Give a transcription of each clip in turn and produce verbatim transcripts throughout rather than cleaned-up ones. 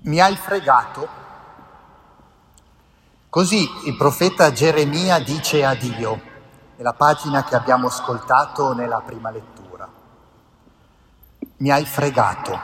Mi hai fregato? Così il profeta Geremia dice a Dio, nella pagina che abbiamo ascoltato nella prima lettura. Mi hai fregato,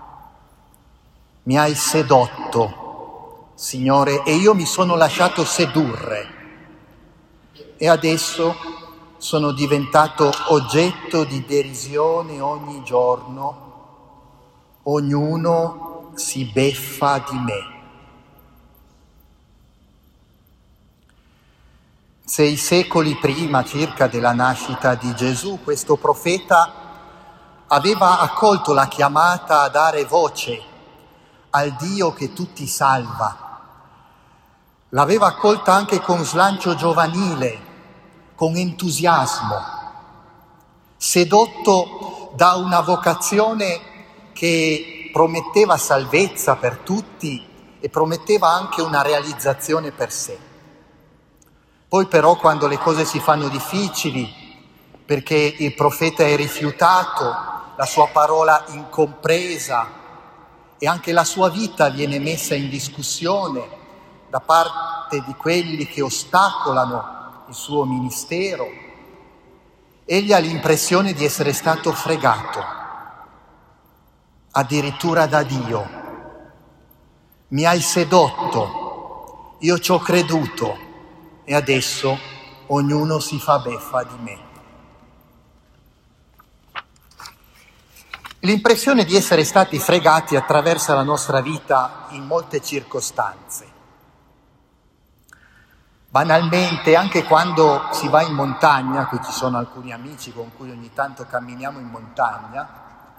mi hai sedotto, Signore, e io mi sono lasciato sedurre. E adesso sono diventato oggetto di derisione ogni giorno, ognuno si beffa di me. Sei secoli prima circa della nascita di Gesù, questo profeta aveva accolto la chiamata a dare voce al Dio che tutti salva. L'aveva accolta anche con slancio giovanile, con entusiasmo, sedotto da una vocazione che prometteva salvezza per tutti e prometteva anche una realizzazione per sé. Poi però quando le cose si fanno difficili, perché il profeta è rifiutato, la sua parola incompresa e anche la sua vita viene messa in discussione da parte di quelli che ostacolano il suo ministero, egli ha l'impressione di essere stato fregato, addirittura da Dio. Mi hai sedotto, io ci ho creduto e adesso ognuno si fa beffa di me. L'impressione di essere stati fregati attraversa la nostra vita in molte circostanze. Banalmente, anche quando si va in montagna, qui ci sono alcuni amici con cui ogni tanto camminiamo in montagna,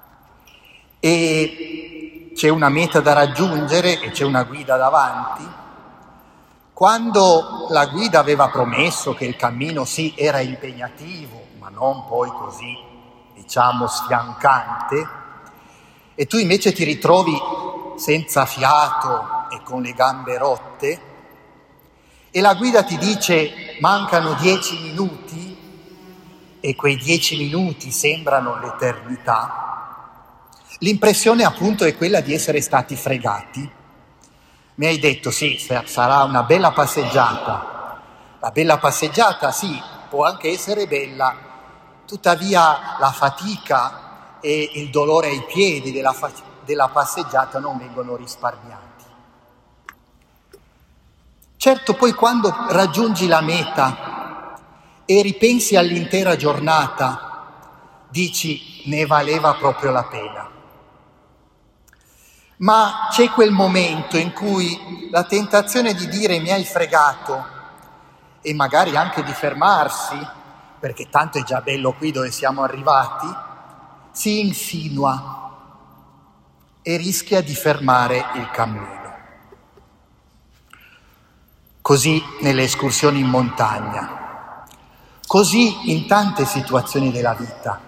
e c'è una meta da raggiungere e c'è una guida davanti. Quando la guida aveva promesso che il cammino sì era impegnativo, ma non poi così, diciamo, sfiancante, e tu invece ti ritrovi senza fiato e con le gambe rotte, e la guida ti dice mancano dieci minuti e quei dieci minuti sembrano l'eternità, l'impressione appunto è quella di essere stati fregati. Mi hai detto sì, sarà una bella passeggiata. La bella passeggiata sì, può anche essere bella, tuttavia la fatica e il dolore ai piedi della, fa- della passeggiata non vengono risparmiati. Certo, poi quando raggiungi la meta e ripensi all'intera giornata, dici ne valeva proprio la pena. Ma c'è quel momento in cui la tentazione di dire mi hai fregato e magari anche di fermarsi, perché tanto è già bello qui dove siamo arrivati, si insinua e rischia di fermare il cammino. Così nelle escursioni in montagna, così in tante situazioni della vita,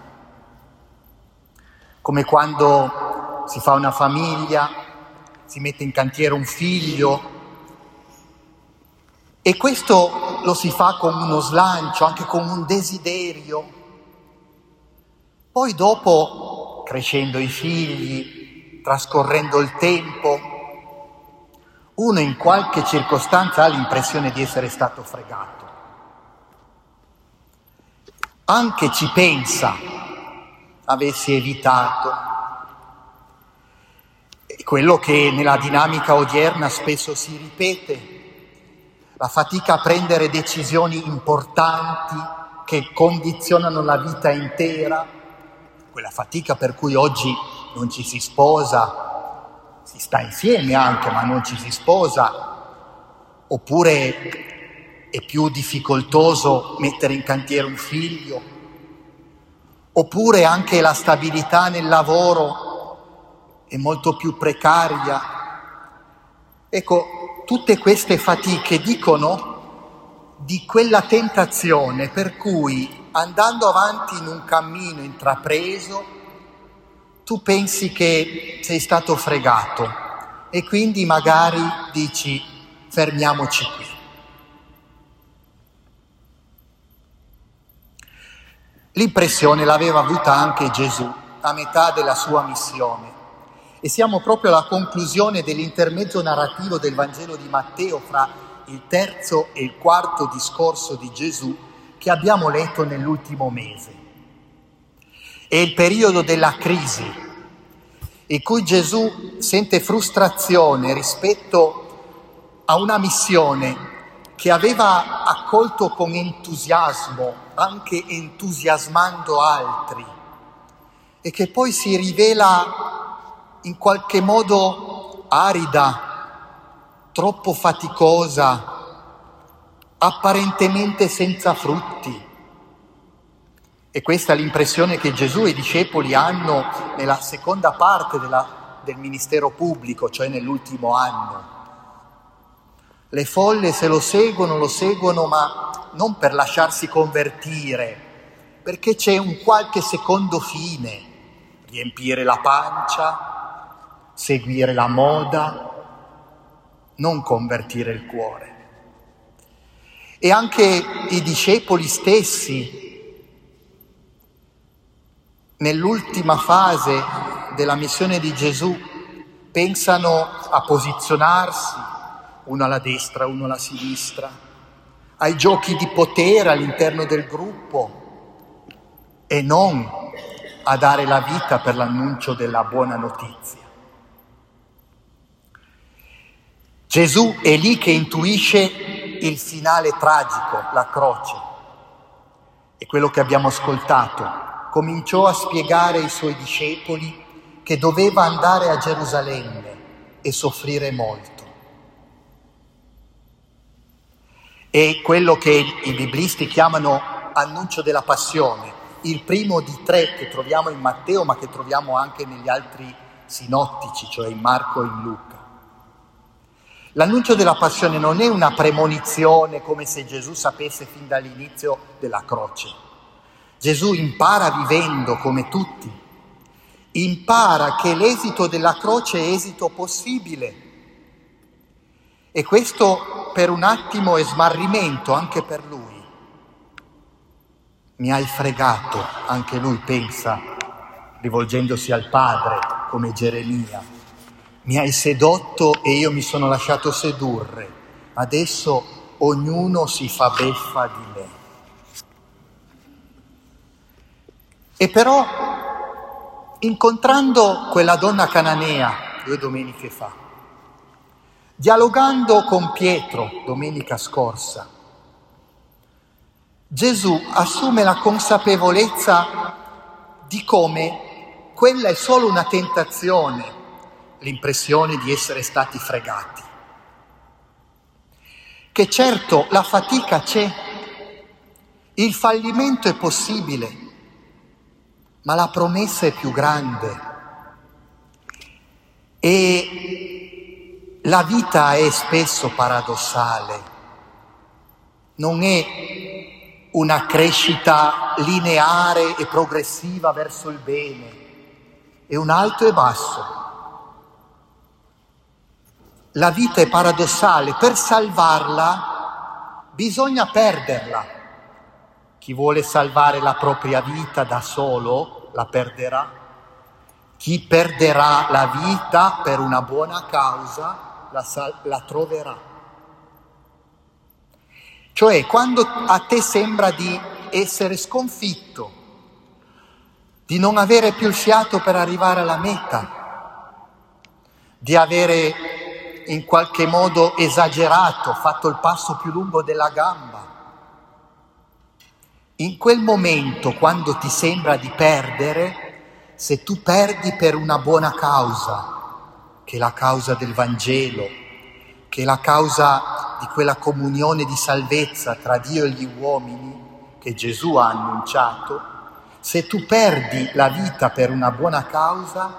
come quando si fa una famiglia, si mette in cantiere un figlio e questo lo si fa con uno slancio, anche con un desiderio. Poi dopo, crescendo i figli, trascorrendo il tempo, uno in qualche circostanza ha l'impressione di essere stato fregato. Anche ci pensa, avessi evitato. Quello che nella dinamica odierna spesso si ripete, la fatica a prendere decisioni importanti che condizionano la vita intera, quella fatica per cui oggi non ci si sposa, si sta insieme anche ma non ci si sposa, oppure è più difficoltoso mettere in cantiere un figlio, oppure anche la stabilità nel lavoro è molto più precaria. Ecco, tutte queste fatiche dicono di quella tentazione per cui andando avanti in un cammino intrapreso tu pensi che sei stato fregato e quindi magari dici fermiamoci qui. L'impressione l'aveva avuta anche Gesù a metà della sua missione. E siamo proprio alla conclusione dell'intermezzo narrativo del Vangelo di Matteo fra il terzo e il quarto discorso di Gesù che abbiamo letto nell'ultimo mese. È il periodo della crisi, in cui Gesù sente frustrazione rispetto a una missione che aveva accolto con entusiasmo, anche entusiasmando altri, e che poi si rivela in qualche modo arida, troppo faticosa, apparentemente senza frutti. E questa è l'impressione che Gesù e i discepoli hanno nella seconda parte della, del ministero pubblico, cioè nell'ultimo anno. Le folle se lo seguono, lo seguono, ma non per lasciarsi convertire, perché c'è un qualche secondo fine: riempire la pancia, seguire la moda, non convertire il cuore. E anche i discepoli stessi, nell'ultima fase della missione di Gesù, pensano a posizionarsi, uno alla destra, uno alla sinistra, ai giochi di potere all'interno del gruppo e non a dare la vita per l'annuncio della buona notizia. Gesù è lì che intuisce il finale tragico, la croce. E quello che abbiamo ascoltato, cominciò a spiegare ai suoi discepoli che doveva andare a Gerusalemme e soffrire molto. È quello che i biblisti chiamano annuncio della passione, il primo di tre che troviamo in Matteo, ma che troviamo anche negli altri sinottici, cioè in Marco e in Luca. L'annuncio della passione non è una premonizione come se Gesù sapesse fin dall'inizio della croce. Gesù impara vivendo come tutti, impara che l'esito della croce è esito possibile. E questo per un attimo è smarrimento anche per lui. Mi hai fregato, anche lui pensa, rivolgendosi al padre come Geremia. Mi hai sedotto e io mi sono lasciato sedurre. Adesso ognuno si fa beffa di me. E però, incontrando quella donna cananea due domeniche fa, dialogando con Pietro domenica scorsa, Gesù assume la consapevolezza di come quella è solo una tentazione, l'impressione di essere stati fregati. Che certo la fatica c'è, il fallimento è possibile, ma la promessa è più grande. E la vita è spesso paradossale, non è una crescita lineare e progressiva verso il bene, è un alto e basso. La vita è paradossale, per salvarla bisogna perderla. Chi vuole salvare la propria vita da solo la perderà. Chi perderà la vita per una buona causa la, sal- la troverà. Cioè, quando a te sembra di essere sconfitto, di non avere più il fiato per arrivare alla meta, di avere in qualche modo esagerato, fatto il passo più lungo della gamba. In quel momento, quando ti sembra di perdere, se tu perdi per una buona causa, che è la causa del Vangelo, che è la causa di quella comunione di salvezza tra Dio e gli uomini che Gesù ha annunciato, se tu perdi la vita per una buona causa,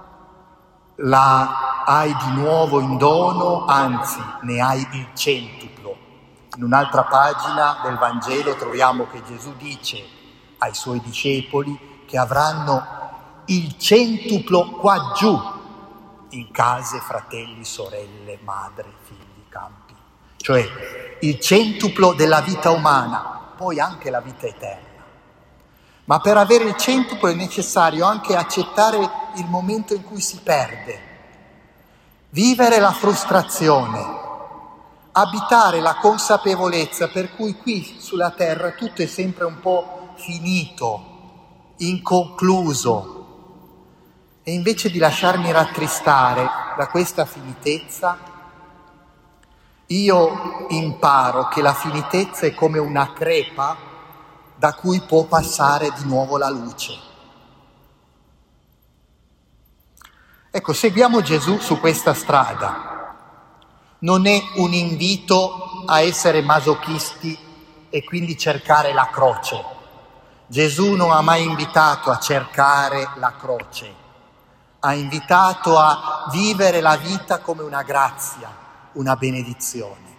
la hai di nuovo in dono, anzi ne hai il centuplo. In un'altra pagina del Vangelo troviamo che Gesù dice ai suoi discepoli che avranno il centuplo qua giù, in case, fratelli, sorelle, madre, figli, campi. Cioè il centuplo della vita umana, poi anche la vita eterna. Ma per avere il centuplo è necessario anche accettare il momento in cui si perde, vivere la frustrazione, abitare la consapevolezza per cui qui sulla terra tutto è sempre un po' finito, inconcluso. E invece di lasciarmi rattristare da questa finitezza, io imparo che la finitezza è come una crepa da cui può passare di nuovo la luce. Ecco, seguiamo Gesù su questa strada. Non è un invito a essere masochisti e quindi cercare la croce. Gesù non ha mai invitato a cercare la croce. Ha invitato a vivere la vita come una grazia, una benedizione.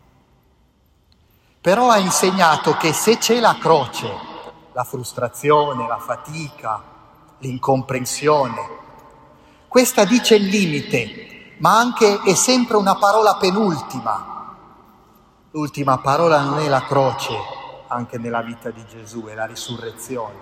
Però ha insegnato che se c'è la croce, la frustrazione, la fatica, l'incomprensione, questa dice il limite, ma anche è sempre una parola penultima. L'ultima parola non è la croce, anche nella vita di Gesù, è la risurrezione.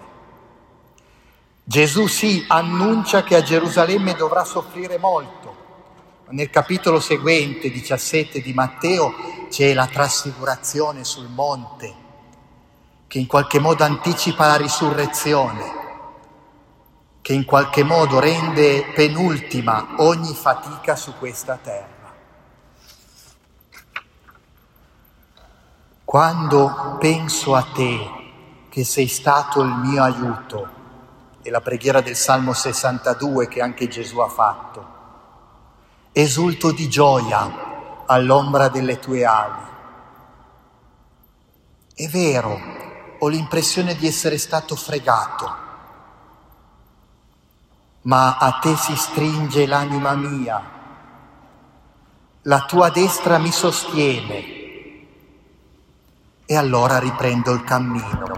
Gesù sì annuncia che a Gerusalemme dovrà soffrire molto. Nel capitolo seguente, diciassette di Matteo, c'è la trasfigurazione sul monte, che in qualche modo anticipa la risurrezione, che in qualche modo rende penultima ogni fatica su questa terra. Quando penso a te, che sei stato il mio aiuto, è la preghiera del Salmo sessantadue che anche Gesù ha fatto. Esulto di gioia all'ombra delle tue ali. È vero, ho l'impressione di essere stato fregato, ma a te si stringe l'anima mia, la tua destra mi sostiene, e allora riprendo il cammino.